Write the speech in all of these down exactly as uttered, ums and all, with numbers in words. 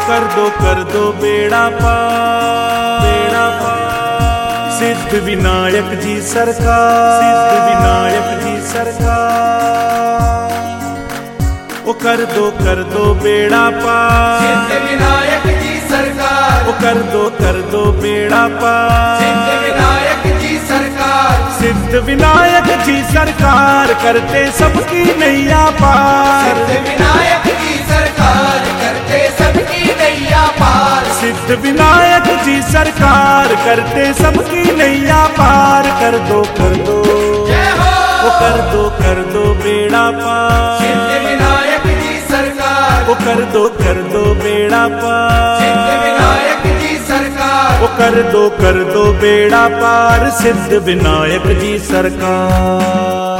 कर दो कर दो बेड़ा पार, बेड़ा पार। सिद्ध विनायक जी सरकार, सिद्ध विनायक जी सरकार। ओ कर दो कर दो बेड़ा पार, सिद्ध विनायक जी सरकार। ओ कर दो कर दो बेड़ा पार, सिद्ध विनायक जी सरकार। सिद्ध विनायक जी सरकार करते सबकी नैया पार, सिद्ध विनायक जी सरकार करते सबकी नैया पार। सिद्ध विनायक जी सरकार करते सबकी नैया पार। कर दो कर दो जय हो। ओ कर दो कर दो बेड़ा पार, सिद्ध विनायक जी सरकार। ओ कर दो कर दो बेड़ा पार, सिद्ध विनायक जी सरकार। ओ कर दो कर दो बेड़ा पार। सिद्ध विनायक जी सरकार।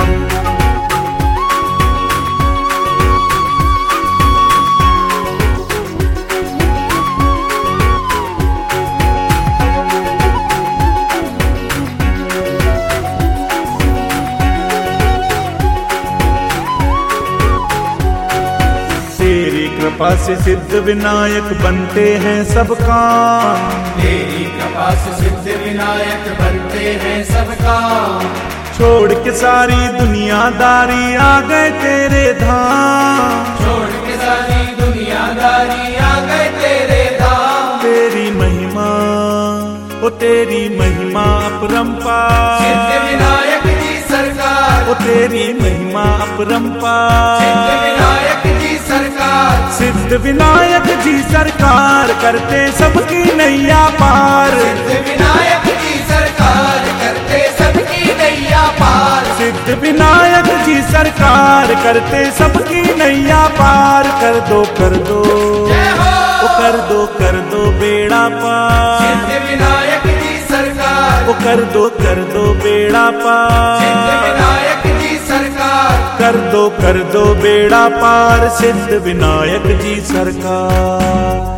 कृपा से सिद्ध विनायक बनते हैं सब काम, तेरी कृपा से सिद्ध विनायक बनते हैं सब काम। छोड़ के सारी दुनियादारी आ गए तेरे धाम, छोड़ के सारी दुनियादारी आ गए तेरे धाम। तेरी महिमा ओ तेरी महिमा अपरंपार, सिद्ध विनायक जी सरकार। ओ तेरी महिमा अपरंपार। सिद्ध विनायक जी सरकार। सिद्ध विनायक जी सरकार करते सबकी नैया पार, सिद्ध विनायक जी सरकार करते सबकी नैया पार। सिद्ध विनायक जी सरकार करते सबकी नैया पार। कर दो कर दो जय हो। ओ कर दो कर दो बेड़ा पार, सिद्ध विनायक जी सरकार। ओ कर दो कर दो बेड़ा पार। सिद्ध विनायक जी सरकार। कर दो कर दो बेड़ा पार। सिद्ध विनायक जी सरकार।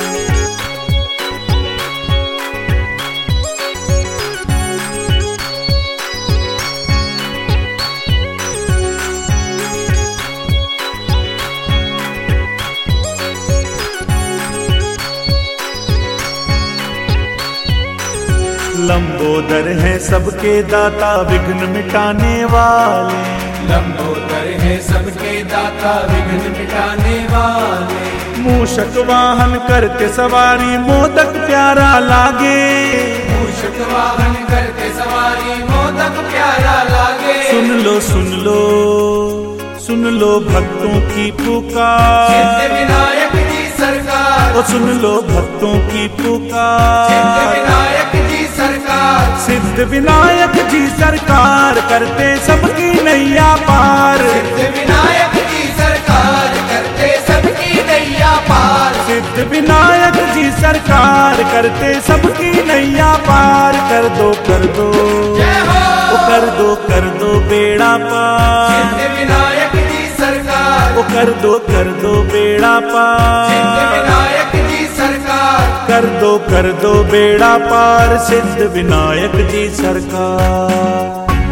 लंबोदर हैं सबके दाता विघ्न मिटाने वाले, लंबोदर है सबके दाता विघ्न मिटाने वाले। मूषक वाहन करके सवारी मोदक प्यारा लागे, मूषक वाहन करके सवारी मोदक प्यारा लागे। सुन लो सुन लो सुन लो भक्तों की पुकार, सिद्ध विनायक जी सरकार। ओ सुन लो भक्तों की सिद्ध पुकार। विनायक जी सरकार। सिद्ध विनायक जी सरकार करते सबकी नैया पार, सिद्ध विनायक जी सरकार करते सबकी नैया पार। सिद्ध विनायक जी सरकार करते सबकी नैया पार। कर दो कर दो जय हो। ओ कर दो कर दो बेड़ा पार, सिद्ध विनायक जी सरकार। ओ कर दो कर दो बेड़ा पार। सिद्ध विनायक जी सरकार। कर दो कर दो बेड़ा पार। सिद्ध विनायक जी सरकार।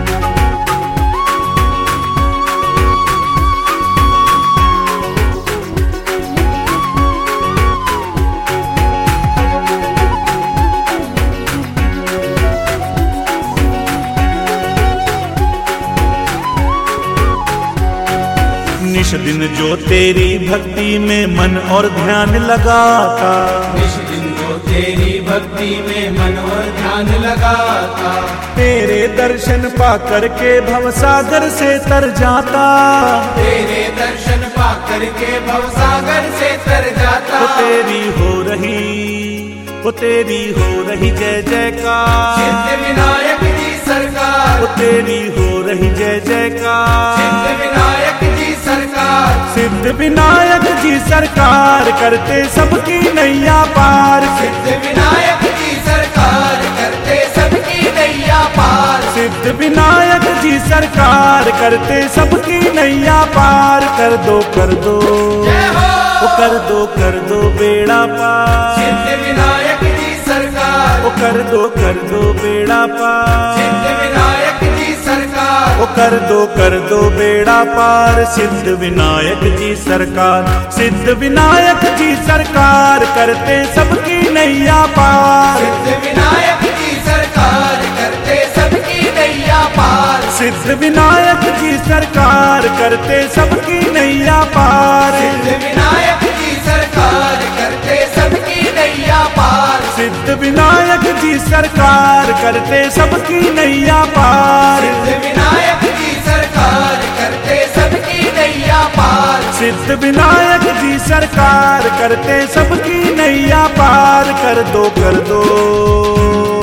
निश दिन जो तेरी भक्ति में मन और ध्यान लगाता, निश दिन जो तेरी भक्ति में मन और ध्यान लगाता। तेरे दर्शन पा करके भवसागर से तर जाता, तेरे दर्शन पा करके भवसागर से तर जाता। वो तेरी हो रही वो तेरी हो रही जय जयकार, सिद्ध विनायक जी सरकार। वो तेरी हो रही जय जयकार। सिद्ध विनायक जी सरकार। सिद्ध विनायक जी सरकार करते सबकी नैया पार, सिद्ध विनायक जी सरकार करते सबकी नैया पार। सिद्ध विनायक जी सरकार करते सबकी नैया पार। कर दो कर दो जय हो। ओ कर दो कर दो बेड़ा पार, सिद्ध विनायक जी सरकार। ओ कर दो कर दो बेड़ा पार। सिद्ध विनायक जी सरकार। वो कर दो कर दो बेड़ा पार सिद्ध विनायक जी सरकार। सिद्ध विनायक जी सरकार करते सबकी नैया पार। सिद्ध विनायक जी सरकार करते सबकी नैया पार। सिद्ध विनायक जी सरकार करते सबकी नैया पार। सिद्ध विनायक जी सरकार करते सबकी नैया पार। सिद्ध विनायक जी सरकार करते सबकी नैया पार। सिद्ध विनायक जी सरकार करते सबकी नैया पार। सिद्ध विनायक जी सरकार करते सबकी नैया पार। कर दो कर दो